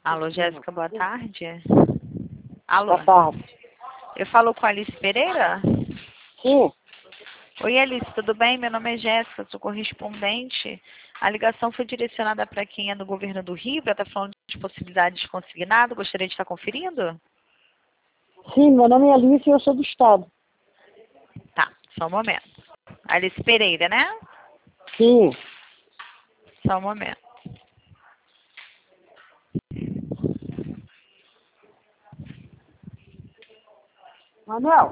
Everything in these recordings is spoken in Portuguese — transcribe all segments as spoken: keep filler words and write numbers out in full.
Alô, Jéssica, boa tarde. Alô, Boa tarde. eu falo com a Alice Pereira? Sim. Oi, Alice, tudo bem? Meu nome é Jéssica, sou correspondente. A ligação foi direcionada para quem é do governo do Rio, para estar falando de possibilidades consignado. Gostaria de estar conferindo? Sim, meu nome é Alice e eu sou do Estado. Tá, só um momento. Alice Pereira, né? Sim. Só um momento. Manel.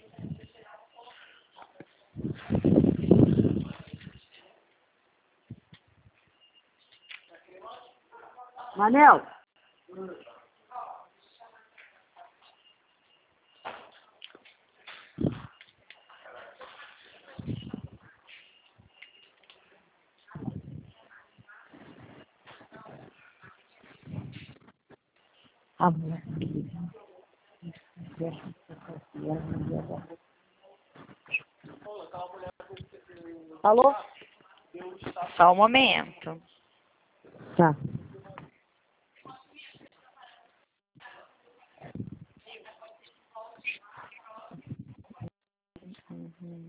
Manel. Amor. Alô? Só um momento. Tá. Uhum.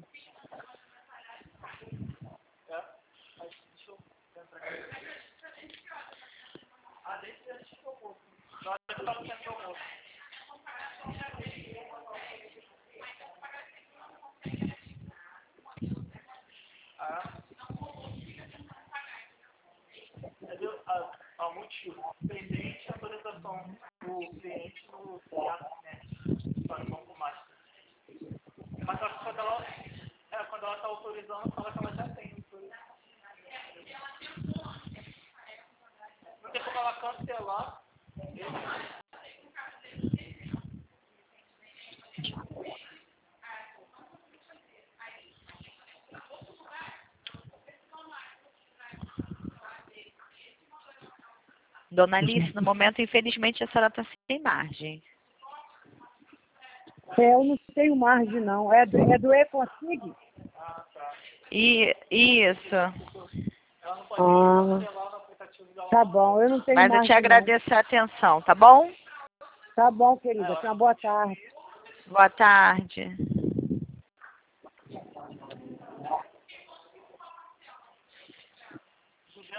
A motivo, pendente a atualização do cliente no SIAP, para não mais. Mas só que quando ela é, quando ela está autorizando, fala que ela já tem. Não tem como ela cancelar. Dona Alice, no momento, infelizmente, a senhora está sem margem. É, eu não tenho margem, não. É do, é do E-Consig? E, isso. Ah, tá bom. Eu não tenho Mas eu margem, te agradeço a atenção, tá bom? não. Tá bom, querida. Tenha uma boa tarde. Boa tarde.